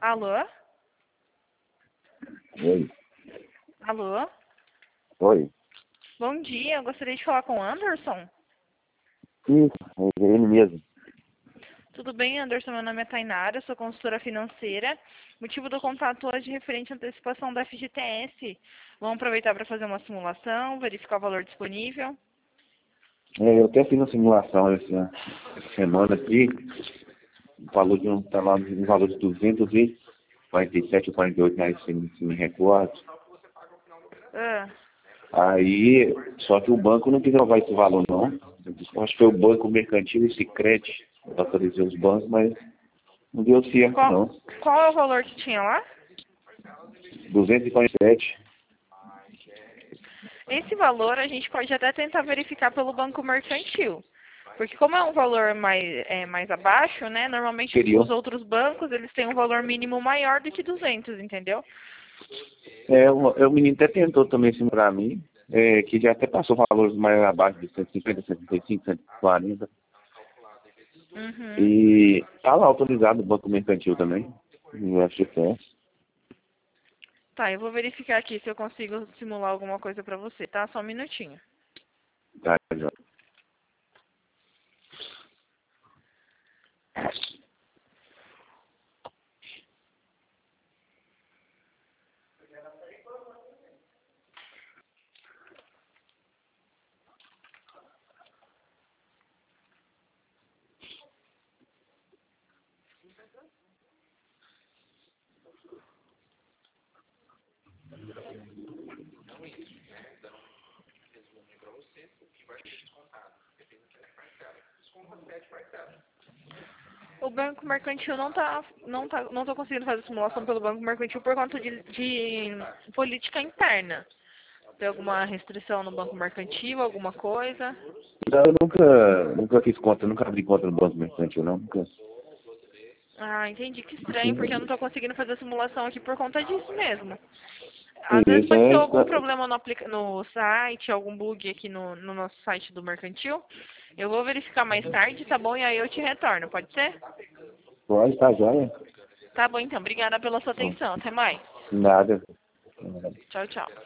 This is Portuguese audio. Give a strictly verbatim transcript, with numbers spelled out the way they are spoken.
Alô? Oi. Alô? Oi. Bom dia, eu gostaria de falar com o Anderson. Isso, é ele mesmo. Tudo bem, Anderson? Meu nome é Tainara, sou consultora financeira. Motivo do contato hoje é referente à antecipação da F G T S. Vamos aproveitar para fazer uma simulação, verificar o valor disponível. É, eu até fiz uma simulação essa, essa semana aqui. O valor de um, tá lá um valor de duzentos e quarenta e sete ou quarenta e oito reais, se, me- se me recordo. Ah, Aí, só que o banco não quis renovar esse valor, não. Eu acho que foi o Banco Mercantil e Sicredi. Eu autorizei os bancos, mas não deu certo, qual, não. qual é o valor que tinha lá? duzentos e quarenta e sete. Esse valor a gente pode até tentar verificar pelo Banco Mercantil. Porque como é um valor mais, é, mais abaixo, né? Normalmente Superior. os outros bancos, eles têm um valor mínimo maior do que duzentos, entendeu? É, o, é, o menino até tentou também assim pra mim, é, que já até passou valores mais abaixo de cento e cinquenta, cento e trinta e cinco, cento e quarenta. Uhum. E tá lá autorizado o Banco Mercantil também, no F G T S. Tá, eu vou verificar aqui se eu consigo simular alguma coisa pra você, tá? Só um minutinho. Tá, já. O Banco Mercantil não tá, não tá, não tô conseguindo fazer simulação pelo Banco Mercantil por conta de, de política interna. Tem alguma restrição no Banco Mercantil, alguma coisa? Não, eu nunca, nunca fiz conta, nunca abri conta no Banco Mercantil, não. Nunca. Ah, entendi. Que estranho, porque eu não tô conseguindo fazer simulação aqui por conta disso mesmo. Às vezes Isso pode ter é, algum problema no, aplica no site, algum bug aqui no, no nosso site do Mercantil. Eu vou verificar mais tarde, tá bom? E aí eu te retorno, pode ser? pode, tá joia. Tá bom, então. Obrigada pela sua Bom, atenção. Até mais. nada. Tchau, tchau.